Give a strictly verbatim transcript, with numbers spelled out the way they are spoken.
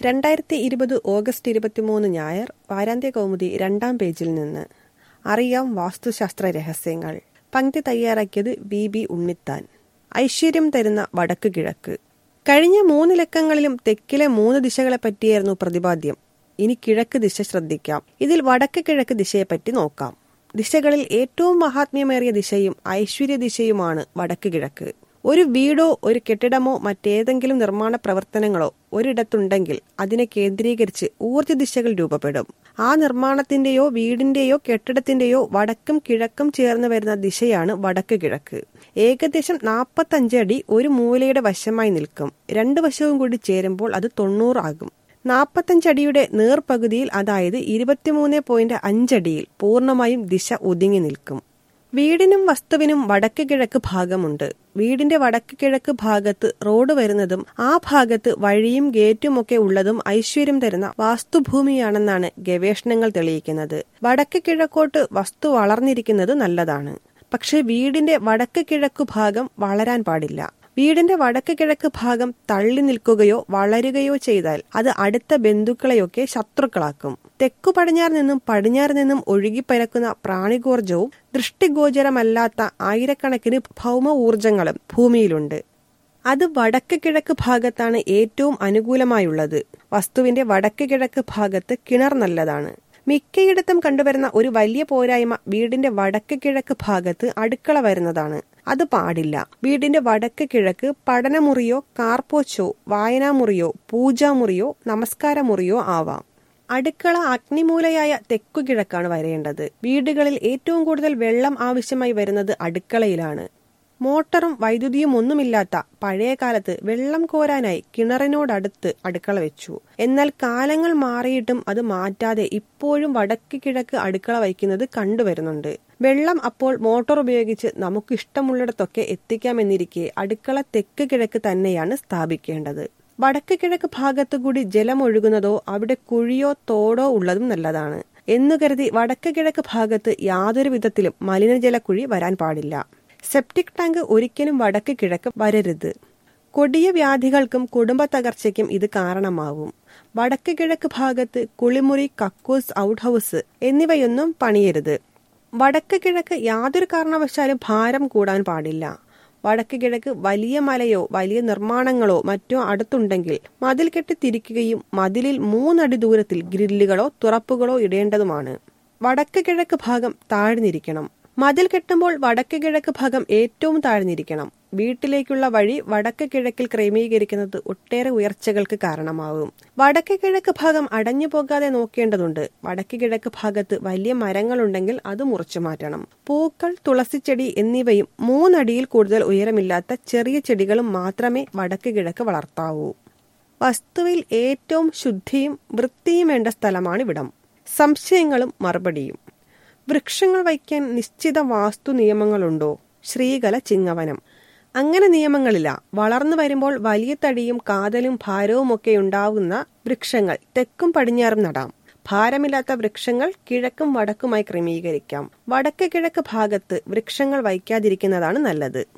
രണ്ടായിരത്തി ഇരുപത് ഓഗസ്റ്റ് ഇരുപത്തിമൂന്ന് ഞായർ വാരാന്ത്യ കൗമുദി രണ്ടാം പേജിൽ നിന്ന് അറിയാം വാസ്തുശാസ്ത്ര രഹസ്യങ്ങൾ. പങ്ക്തി തയ്യാറാക്കിയത് വി ബി ഉണ്ണിത്താൻ. ഐശ്വര്യം തരുന്ന വടക്ക് കിഴക്ക്. കഴിഞ്ഞ മൂന്ന് ലക്കങ്ങളിലും തെക്കിലെ മൂന്ന് ദിശകളെ പറ്റിയായിരുന്നു പ്രതിപാദ്യം. ഇനി കിഴക്ക് ദിശ ശ്രദ്ധിക്കാം. ഇതിൽ വടക്ക് കിഴക്ക് ദിശയെപ്പറ്റി നോക്കാം. ദിശകളിൽ ഏറ്റവും മഹാത്മ്യമേറിയ ദിശയും ഐശ്വര്യ ദിശയുമാണ് വടക്ക് കിഴക്ക്. ഒരു വീടോ ഒരു കെട്ടിടമോ മറ്റേതെങ്കിലും നിർമ്മാണ പ്രവർത്തനങ്ങളോ ഒരിടത്തുണ്ടെങ്കിൽ അതിനെ കേന്ദ്രീകരിച്ച് ഊർജ്ജ ദിശകൾ രൂപപ്പെടും. ആ നിർമ്മാണത്തിന്റെയോ വീടിന്റെയോ കെട്ടിടത്തിന്റെയോ വടക്കും കിഴക്കും ചേർന്ന് വരുന്ന ദിശയാണ് വടക്ക് കിഴക്ക്. ഏകദേശം നാൽപ്പത്തഞ്ച് അടി ഒരു മൂലയുടെ വശമായി നിൽക്കും. രണ്ടു വശവും കൂടി ചേരുമ്പോൾ അത് തൊണ്ണൂറാകും. നാൽപ്പത്തഞ്ചടിയുടെ നേർപകുതിയിൽ, അതായത് ഇരുപത്തിമൂന്ന് പോയിന്റ് അഞ്ചടിയിൽ പൂർണ്ണമായും ദിശ ഒതുങ്ങി നിൽക്കും. വീടിനും വസ്തുവിനും വടക്ക് കിഴക്ക് ഭാഗമുണ്ട്. വീടിന്റെ വടക്ക് കിഴക്ക് ഭാഗത്ത് റോഡ് വരുന്നതും ആ ഭാഗത്ത് വഴിയും ഗേറ്റുമൊക്കെ ഉള്ളതും ഐശ്വര്യം തരുന്ന വാസ്തുഭൂമിയാണെന്നാണ് ഗവേഷണങ്ങൾ തെളിയിക്കുന്നത്. വടക്ക് കിഴക്കോട്ട് വസ്തു വളർന്നിരിക്കുന്നത് നല്ലതാണ്. പക്ഷെ വീടിന്റെ വടക്ക് കിഴക്കു ഭാഗം വളരാൻ പാടില്ല. വീടിന്റെ വടക്ക് കിഴക്ക് ഭാഗം തള്ളി നിൽക്കുകയോ വളരുകയോ ചെയ്താൽ അത് അടുത്ത ബന്ധുക്കളെയൊക്കെ ശത്രുക്കളാക്കും. തെക്കു പടിഞ്ഞാറ് നിന്നും പടിഞ്ഞാറ് നിന്നും ഒഴുകിപ്പരക്കുന്ന പ്രാണികോർജവും ദൃഷ്ടിഗോചരമല്ലാത്ത ആയിരക്കണക്കിന് ഭൗമ ഊർജങ്ങളും ഭൂമിയിലുണ്ട്. അത് വടക്ക് കിഴക്ക് ഭാഗത്താണ് ഏറ്റവും അനുകൂലമായുള്ളത്. വസ്തുവിന്റെ വടക്ക് കിഴക്ക് ഭാഗത്ത് കിണർ നല്ലതാണ്. മിക്കയിടത്തും കണ്ടുവരുന്ന ഒരു വലിയ പോരായ്മ വീടിന്റെ വടക്ക് കിഴക്ക് ഭാഗത്ത് അടുക്കള വരുന്നതാണ്. അത് പാടില്ല. വീടിന്റെ വടക്ക് കിഴക്ക് പഠനമുറിയോ കാർപോച്ചോ വായനാമുറിയോ പൂജാമുറിയോ നമസ്കാരമുറിയോ ആവാം. അടുക്കള അഗ്നിമൂലയായ തെക്കു കിഴക്കാണ് വരേണ്ടത്. വീടുകളിൽ ഏറ്റവും കൂടുതൽ വെള്ളം ആവശ്യമായി വരുന്നത് അടുക്കളയിലാണ്. മോട്ടറും വൈദ്യുതിയും ഒന്നുമില്ലാത്ത പഴയ കാലത്ത് വെള്ളം കോരാനായി കിണറിനോടടുത്ത് അടുക്കള വെച്ചു. എന്നാൽ കാലങ്ങൾ മാറിയിട്ടും അത് മാറ്റാതെ ഇപ്പോഴും വടക്ക് കിഴക്ക് അടുക്കള വയ്ക്കുന്നത് കണ്ടുവരുന്നുണ്ട്. വെള്ളം അപ്പോൾ മോട്ടോർ ഉപയോഗിച്ച് നമുക്ക് ഇഷ്ടമുള്ളിടത്തൊക്കെ എത്തിക്കാമെന്നിരിക്കെ അടുക്കള തെക്ക് കിഴക്ക് തന്നെയാണ് സ്ഥാപിക്കേണ്ടത്. വടക്ക് കിഴക്ക് ഭാഗത്തുകൂടി ജലം ഒഴുകുന്നതോ അവിടെ കുഴിയോ തോടോ ഉള്ളതും നല്ലതാണ്. എന്നു കരുതി വടക്ക് കിഴക്ക് ഭാഗത്ത് യാതൊരു വിധത്തിലും മലിനജലക്കുഴി വരാൻ പാടില്ല. സെപ്റ്റിക് ടാങ്ക് ഒരിക്കലും വടക്ക് കിഴക്ക് വരരുത്. കൊടിയ വ്യാധികൾക്കും കുടുംബ തകർച്ചയ്ക്കും ഇത് കാരണമാവും. വടക്ക് കിഴക്ക് ഭാഗത്ത് കുളിമുറി, കക്കൂസ്, ഔട്ട് ഹൗസ് എന്നിവയൊന്നും പണിയരുത്. വടക്ക് കിഴക്ക് യാതൊരു കാരണവശാലും ഭാരം കൂടാൻ പാടില്ല. വടക്ക് കിഴക്ക് വലിയ മലയോ വലിയ നിർമ്മാണങ്ങളോ മറ്റോ അടുത്തുണ്ടെങ്കിൽ മതിൽ കെട്ടി തിരിക്കുകയും മതിലിൽ മൂന്നടി ദൂരത്തിൽ ഗ്രില്ലുകളോ തുറപ്പുകളോ ഇടേണ്ടതുമാണ്. വടക്ക് കിഴക്ക് ഭാഗം താഴ്ന്നിരിക്കണം. മതിൽ കെട്ടുമ്പോൾ വടക്ക് കിഴക്ക് ഭാഗം ഏറ്റവും താഴ്ന്നിരിക്കണം. വീട്ടിലേക്കുള്ള വഴി വടക്ക് കിഴക്കിൽ ക്രമീകരിക്കുന്നത് ഒട്ടേറെ ഉയർച്ചകൾക്ക് കാരണമാകും. വടക്ക് കിഴക്ക് ഭാഗം അടഞ്ഞു പോകാതെ നോക്കേണ്ടതുണ്ട്. വടക്ക് കിഴക്ക് ഭാഗത്ത് വലിയ മരങ്ങളുണ്ടെങ്കിൽ അത് മുറിച്ചു മാറ്റണം. പൂക്കൾ, തുളസിച്ചെടി എന്നിവയും മൂന്നടിയിൽ കൂടുതൽ ഉയരമില്ലാത്ത ചെറിയ ചെടികളും മാത്രമേ വടക്ക് കിഴക്ക് വളർത്താവൂ. വസ്തുവിൽ ഏറ്റവും ശുദ്ധിയും വൃത്തിയും വേണ്ട സ്ഥലമാണിവിടം. സംശയങ്ങളും മറുപടിയും. വൃക്ഷങ്ങൾ വയ്ക്കാൻ നിശ്ചിത വാസ്തു നിയമങ്ങളുണ്ടോ? ശ്രീകല ചിങ്ങവനം. അങ്ങനെ നിയമങ്ങളില്ല. വളർന്നു വരുമ്പോൾ വലിയ തടിയും കാതലും ഭാരവും ഒക്കെ ഉണ്ടാവുന്ന വൃക്ഷങ്ങൾ തെക്കും പടിഞ്ഞാറും നടാം. ഭാരമില്ലാത്ത വൃക്ഷങ്ങൾ കിഴക്കും വടക്കുമായി ക്രമീകരിക്കാം. വടക്ക് കിഴക്ക് ഭാഗത്ത് വൃക്ഷങ്ങൾ വയ്ക്കാതിരിക്കുന്നതാണ് നല്ലത്.